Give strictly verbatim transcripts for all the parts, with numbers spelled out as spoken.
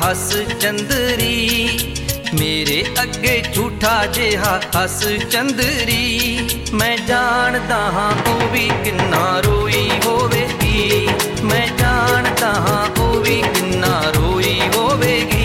हस चंदरी, मेरे अगे झूठा जिहा हस चंदरी। मैं जानदा हां ओ भी किन्ना रोई होवेगी, मैं जानदा हां ओ भी किन्ना रोई होवेगी।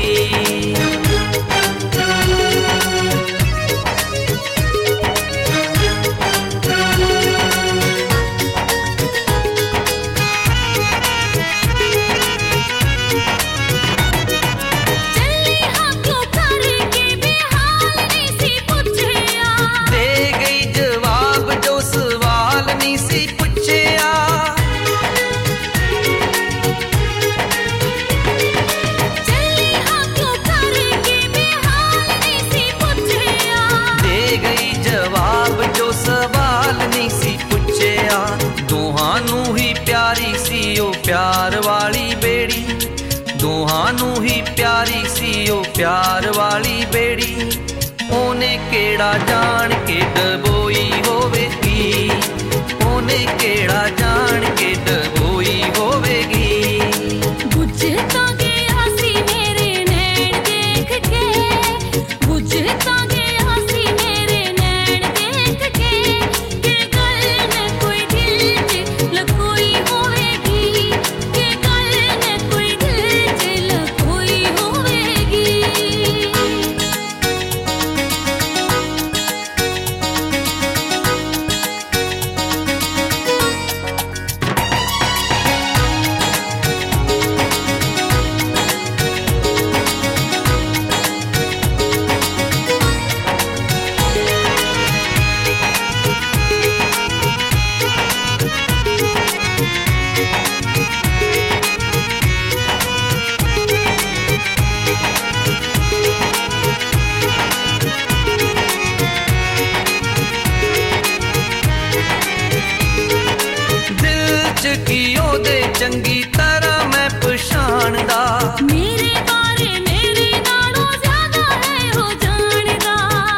प्यार वाली बेड़ी, दोहानू ही प्यारी सी ओ प्यार वाली बेड़ी। ओने केड़ा जान के डबोई होवेगी, ओने केड़ा जान के डबोई होवेगी। बुझता गया सी मेरे नैन देख के, बुझता गया सी मेरे नैन देख के, के गल न कोई दिल च लकोई होवेगी, के गल न कोई दिल च लकोई होवेगी। चंगी तरह मैं पछाणदा, मेरे बारे मेरे नालों ज्यादा है हो जानदा।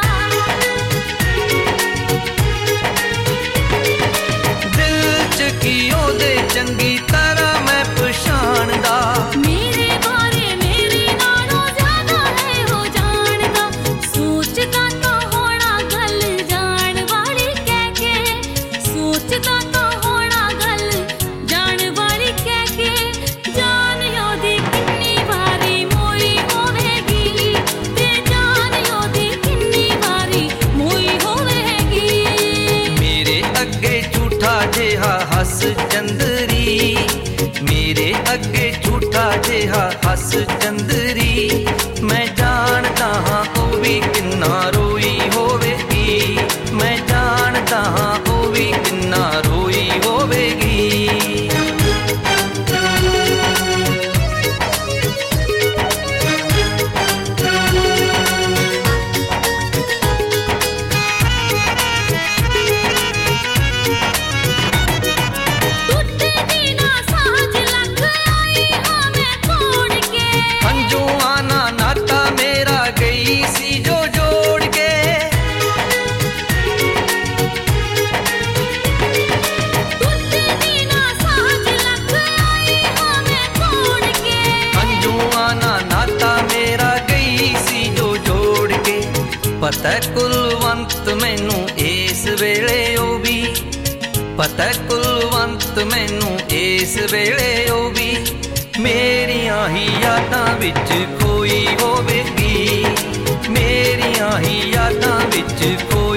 दिल च की ओदे चंगी तरह मैं पछाणदा, मेरे बारे मेरे नालों ज्यादा है हो जानदा। सोचदा तो होना गल जान वाली कह के, सोचदा तो होना गल जान वाली कह के, जान ओदी किन्नी वारी मोई होवेगी, ते जान ओदी किन्नी वारी मोई होवेगी। मेरे अगे झूठा जिहा हस चंदरी, मेरे अगे झूठा जिहा हस चंदरी। मैं जानदा हां ओ भी किन्ना रोई होवेगी, मैं जानदा हां ओ भी किन्ना रोई होवेगी। पता कुलवंत मैनू इस वेले ओ भी, पता कुलवंत मैनू इस वेले ओ भी। मेरियां ही यादां विच खोई होवेगी, मेरियां ही यादां विच खोई